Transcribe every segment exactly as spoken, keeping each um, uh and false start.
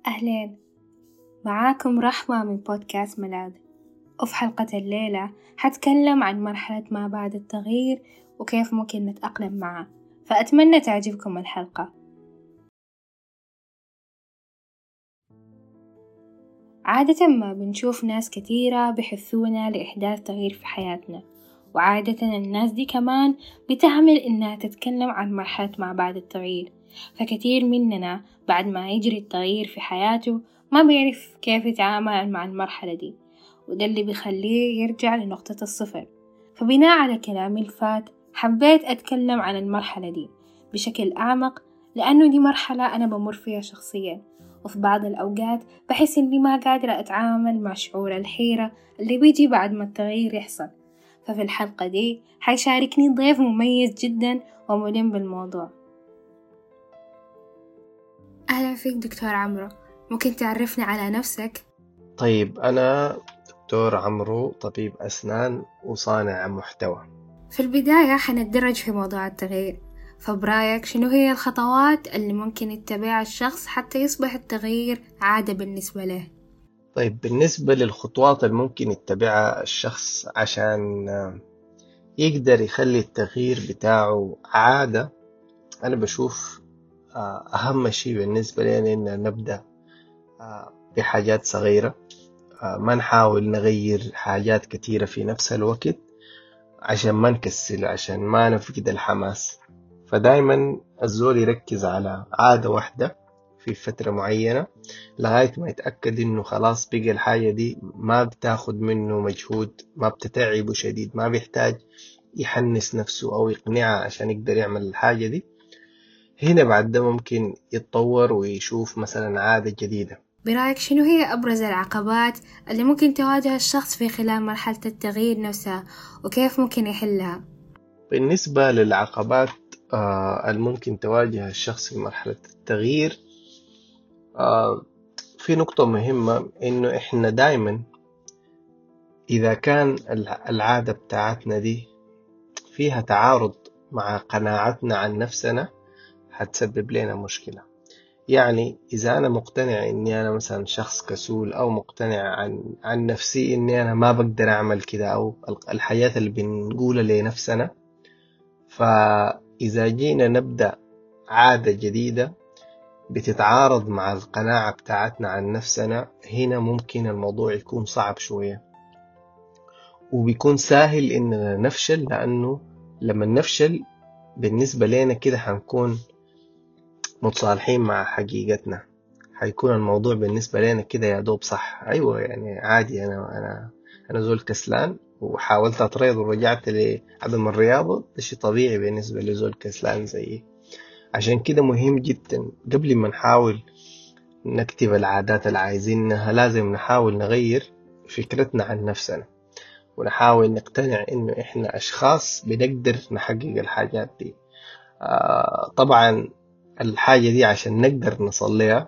أهلين، معاكم رحمة من بودكاست ملاذ. وفي حلقة الليلة حتكلم عن مرحلة ما بعد التغيير وكيف ممكن نتأقلم معه، فأتمنى تعجبكم الحلقة. عادة ما بنشوف ناس كثيرة بيحثونا لإحداث تغيير في حياتنا، وعادة الناس دي كمان بتعمل إنها تتكلم عن مرحلة ما بعد التغيير، فكثير مننا بعد ما يجري التغيير في حياته ما بيعرف كيف يتعامل مع المرحلة دي، وده اللي بيخليه يرجع لنقطة الصفر. فبناء على كلامي الفات حبيت أتكلم عن المرحلة دي بشكل أعمق، لأنه دي مرحلة أنا بمر فيها شخصيا، وفي بعض الأوقات بحس إني ما قادرة أتعامل مع شعور الحيرة اللي بيجي بعد ما التغيير يحصل. ففي الحلقة دي حيشاركني ضيف مميز جدا وملم بالموضوع. أهلا فيك دكتور عمرو، ممكن تعرفني على نفسك؟ طيب، أنا دكتور عمرو، طبيب أسنان وصانع محتوى. في البداية حنتدرج في موضوع التغيير، فبرايك شنو هي الخطوات اللي ممكن يتبعها الشخص حتى يصبح التغيير عادة بالنسبة له؟ طيب، بالنسبة للخطوات اللي ممكن يتبعها الشخص عشان يقدر يخلي التغيير بتاعه عادة، أنا بشوف أهم شيء بالنسبة لنا إن نبدأ بحاجات صغيرة، ما نحاول نغير حاجات كتيرة في نفس الوقت عشان ما نكسل، عشان ما نفقد الحماس. فدايما الزول يركز على عادة واحدة في فترة معينة لغاية ما يتأكد إنه خلاص بقى الحاجة دي ما بتاخد منه مجهود، ما بتتعبه شديد، ما بيحتاج يحنس نفسه أو يقنعه عشان يقدر يعمل الحاجة دي. هنا بعد ده ممكن يتطور ويشوف مثلا عادة جديدة. برأيك شنو هي أبرز العقبات اللي ممكن تواجه الشخص في خلال مرحلة التغيير نفسها، وكيف ممكن يحلها؟ بالنسبة للعقبات آه الممكن تواجه الشخص في مرحلة التغيير، آه في نقطة مهمة، إنه إحنا دايما إذا كان العادة بتاعتنا دي فيها تعارض مع قناعتنا عن نفسنا هتسبب لنا مشكلة. يعني إذا أنا مقتنع إني أنا مثلا شخص كسول، أو مقتنع عن عن نفسي إني أنا ما بقدر أعمل كده، أو الحياة اللي بنقولها لنفسنا، فإذا جينا نبدأ عادة جديدة بتتعارض مع القناعة بتاعتنا عن نفسنا، هنا ممكن الموضوع يكون صعب شوية، وبيكون سهل إننا نفشل، لأنه لما نفشل بالنسبة لنا كده هنكون متصالحين مع حقيقتنا، هيكون الموضوع بالنسبة لنا كده يا دوب صح، أيوة يعني عادي، أنا أنا أنا زول كسلان وحاولت أتريض ورجعت لعدم الرياضة، ده شيء طبيعي بالنسبة لزول كسلان زيي. عشان كده مهم جدا قبل ما نحاول نكتب العادات اللي عايزينها، لازم نحاول نغير فكرتنا عن نفسنا، ونحاول نقتنع إنه إحنا أشخاص بنقدر نحقق الحاجات دي. آه طبعا الحاجة دي عشان نقدر نصليها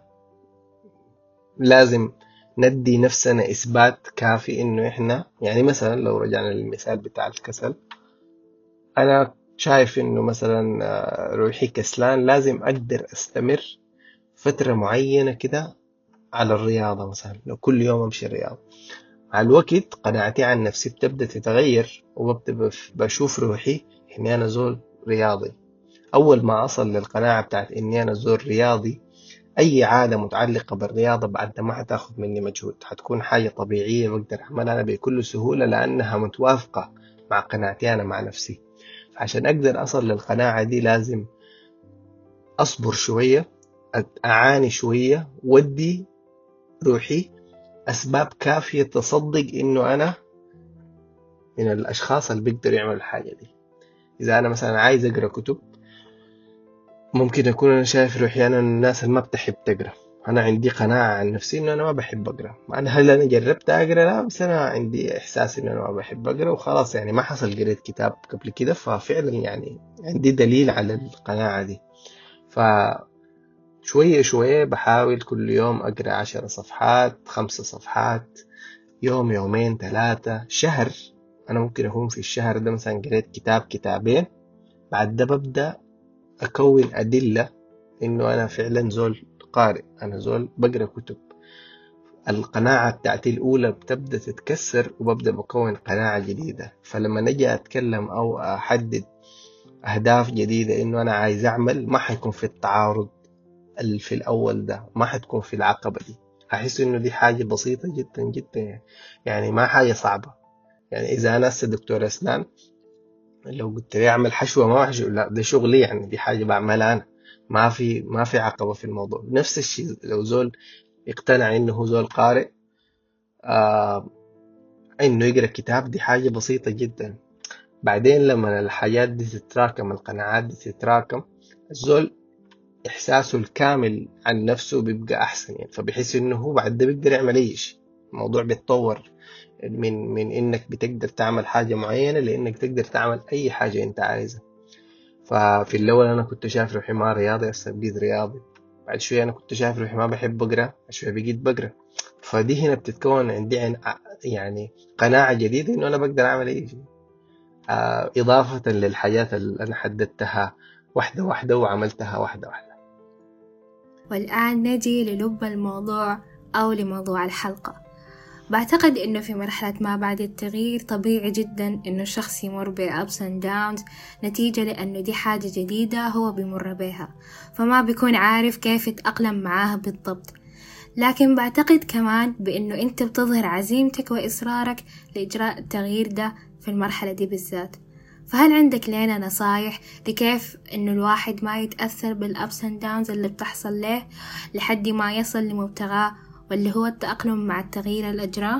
لازم ندي نفسنا إثبات كافي إنه إحنا، يعني مثلا لو رجعنا للمثال بتاع الكسل، أنا شايف إنه مثلا روحي كسلان، لازم أقدر أستمر فترة معينة كده على الرياضة. مثلا لو كل يوم أمشي الرياضة، مع الوقت قناعتي عن نفسي بتبدأ تتغير، وببدأ بشوف روحي إني أنا زول رياضي. أول ما أصل للقناعة بتاعت إني أنا زول رياضي، أي عادة متعلقة بالرياضة بعد ما هتاخد مني مجهود، هتكون حاجة طبيعية بقدر أعملها أنا بكل سهولة، لأنها متوافقة مع قناعتي أنا مع نفسي. عشان أقدر أصل للقناعة دي لازم أصبر شوية، أعاني شوية، ودي روحي أسباب كافية تصدق إنه أنا من الأشخاص اللي بيقدر يعمل الحاجة دي. إذا أنا مثلا عايز أقرأ كتب، ممكن أكون أنا شايف روحي أنا الناس اللي ما بتحب تقرأ، أنا عندي قناعة عن نفسي إنه أنا ما بحب أقرأ. أنا هل أنا جربت أقرأ؟ لا، بس أنا عندي إحساس إنه أنا ما بحب أقرأ وخلاص، يعني ما حصل قريت كتاب قبل كده، ففعلا يعني عندي دليل على القناعة دي. فشوية شوية بحاول كل يوم أقرأ عشر صفحات، خمسة صفحات، يوم، يومين، ثلاثة، شهر. أنا ممكن أكون في الشهر ده مثلا قريت كتاب كتابين. بعد ده ببدأ أكون أدلة إنه أنا فعلا زول قارئ، أنا زول بقرأ كتب. القناعة بتاعتي الأولى بتبدأ تتكسر وببدأ بكون قناعة جديدة. فلما نجي أتكلم أو أحدد أهداف جديدة إنه أنا عايز أعمل، ما حيكون في التعارض اللي في الأول ده، ما حتكون في العقبة دي. أحس إنه دي حاجة بسيطة جدا جدا يعني, يعني ما حاجة صعبة. يعني إذا أنا هسه دكتور أسنان، لو قلت لي أعمل حشوة ما حشوة، لا ده شغلي، يعني دي حاجة بعملها أنا، ما في ما في عقبة في الموضوع. نفس الشيء لو زول اقتنع إنه هو زول قارئ، آه إنه يقرأ كتاب، دي حاجة بسيطة جدا. بعدين لما الحاجات دي تتراكم، القناعات دي تتراكم، الزول إحساسه الكامل عن نفسه بيبقى أحسن يعني، فبحس إنه هو بعد ده بيقدر يعمل أي شيء. الموضوع بيتطور من من إنك بتقدر تعمل حاجة معينة لإنك تقدر تعمل أي حاجة أنت عايزها. ففي الأول أنا كنت شايف روحي ما رياضي، هسه بقيت رياضي. بعد شوية أنا كنت شايف روحي ما بحب أقرأ، بعد شوية بقيت بقرأ. فدي هنا بتتكون عندي عن- يعني قناعة جديدة إنه أنا بقدر أعمل أي شيء، آه، إضافة للحاجات اللي أنا حددتها واحدة واحدة وعملتها واحدة واحدة. والآن نجي للب الموضوع أو لموضوع الحلقة. بعتقد إنه في مرحلة ما بعد التغيير طبيعي جدا إنه الشخص يمر ب ups and downs، نتيجة لأنه دي حاجة جديدة هو بيمر بها، فما بيكون عارف كيف يتأقلم معاها بالضبط. لكن بعتقد كمان بإنه أنت بتظهر عزيمتك وإصرارك لإجراء التغيير ده في المرحلة دي بالذات. فهل عندك لنا نصايح لكيف إنه الواحد ما يتأثر بالأبس اند داونز اللي بتحصل له لحد ما يصل لمبتغاه، واللي هو التأقلم مع التغيير الأجراه؟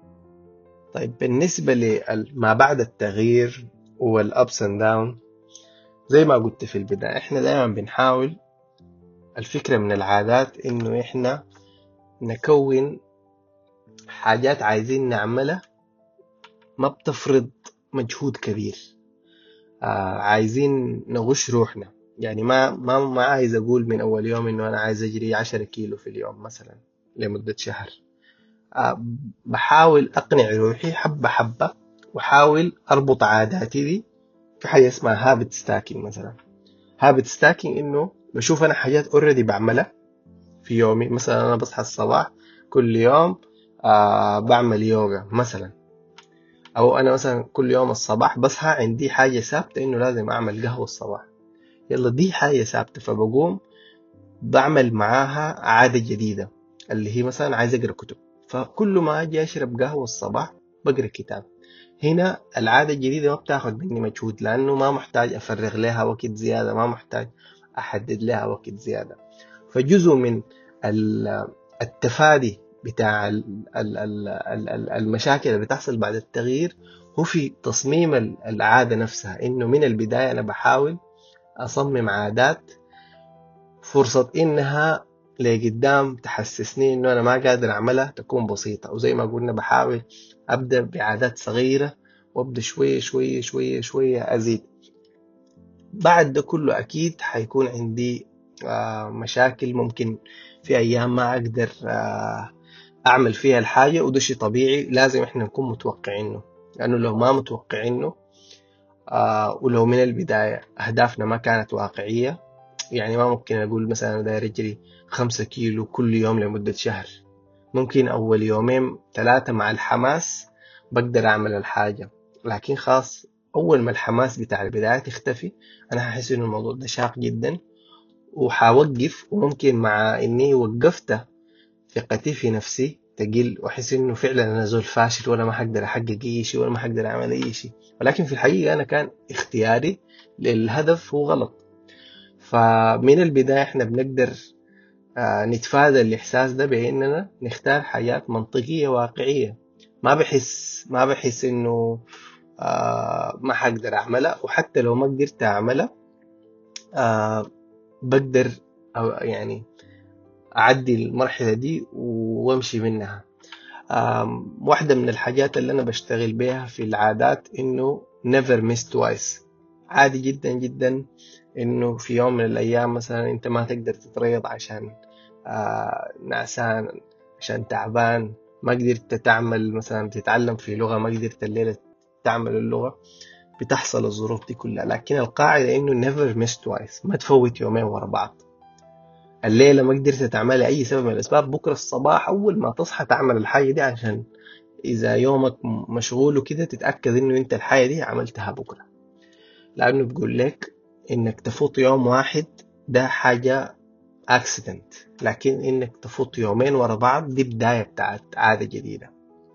طيب بالنسبة لما بعد التغيير والأبس اند داون، زي ما قلت في البداية، إحنا دائما بنحاول، الفكرة من العادات إنه إحنا نكون حاجات عايزين نعملها ما بتفرض مجهود كبير. آه عايزين نغش روحنا، يعني ما ما ما عايز أقول من أول يوم إنه أنا عايز أجري عشرة كيلو في اليوم مثلا لمدة شهر. آه بحاول أقنع روحي حبة حبة، وحاول أربط عاداتي دي في حاجة اسمها هابت ستاكينج. مثلا هابت ستاكينج إنه بشوف أنا حاجات أوريدي بعملها في يومي. مثلا أنا بصحى الصباح كل يوم آه بعمل يوغا مثلا، أو أنا مثلا كل يوم الصباح بصحى عندي حاجة ثابتة إنه لازم أعمل قهوة الصباح. يلا دي حاجة ثابتة، فبقوم بعمل معاها عادة جديدة اللي هي مثلا عايز أقرأ كتب. فكل ما أجي أشرب قهوة الصباح بقرأ كتاب. هنا العادة الجديدة ما بتاخد مني مجهود، لأنه ما محتاج أفرغ لها وقت زيادة، ما محتاج أحدد لها وقت زيادة. فجزء من التفادي بتاع المشاكل اللي بتحصل بعد التغيير هو في تصميم العادة نفسها. إنه من البداية أنا بحاول أصمم عادات فرصة إنها لقدام تحسسني إنه أنا ما قادر أعملها تكون بسيطة. وزي ما قلنا بحاول أبدأ بعادات صغيرة، وأبدأ شوية شوية شوية شوية أزيد. بعد ده كله أكيد حيكون عندي مشاكل، ممكن في أيام ما أقدر أعمل فيها الحاجة، وده شيء طبيعي لازم إحنا نكون متوقعينه. لأنه لو ما متوقعينه ولو من البداية أهدافنا ما كانت واقعية، يعني ما ممكن أقول مثلا أنا داير أجري خمسة كيلو كل يوم لمدة شهر. ممكن أول يومين ثلاثة مع الحماس بقدر أعمل الحاجة، لكن خاص أول ما الحماس بتاع البداية تختفي أنا هحس إنه الموضوع ده شاق جدا وحوقف. وممكن مع إني وقفته ثقتي في نفسي تقل، وأحس إنه فعلا أنا زول فاشل ولا ما حقدر أحقق أي شيء ولا ما حقدر أعمل أي شيء. ولكن في الحقيقة أنا كان اختياري للهدف هو غلط. فمن البداية إحنا بنقدر نتفادى الإحساس ده بأننا نختار حاجات منطقية واقعية. ما بحس ما بحس إنه ما حقدر أعملها، وحتى لو ما قدرت أعملها بقدر أو يعني أعدي المرحلة دي وامشي منها. واحدة من الحاجات اللي أنا بشتغل بيها في العادات إنه never miss twice. عادي جدا جدا إنه في يوم من الأيام مثلا أنت ما تقدر تتريض عشان آه نعسان، عشان تعبان، ما قدرت تعمل مثلا تتعلم في لغة، ما قدرت الليلة تعمل اللغة. بتحصل الظروف دي كلها، لكن القاعدة إنه never miss twice، ما تفوت يومين ورا بعض. الليلة ما قدرت تعمل أي سبب من الأسباب، بكرة الصباح أول ما تصحى تعمل الحاجة دي، عشان إذا يومك مشغول وكده تتأكد إنه أنت الحاجة دي عملتها بكرة. لأنه بقول لك إنك تفوت يوم واحد ده حاجة accident، لكن إنك تفوت يومين ورا بعض دي بداية بتاعت عادة جديدة.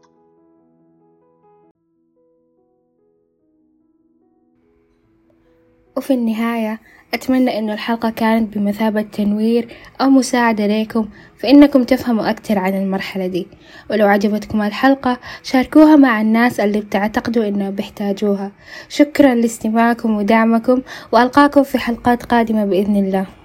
وفي النهاية أتمنى أن الحلقة كانت بمثابة تنوير أو مساعدة لكم في أنكم تفهموا أكثر عن المرحلة دي. ولو عجبتكم الحلقة شاركوها مع الناس اللي بتعتقدوا أنهم بيحتاجوها. شكرا لاستماعكم ودعمكم، وألقاكم في حلقات قادمة بإذن الله.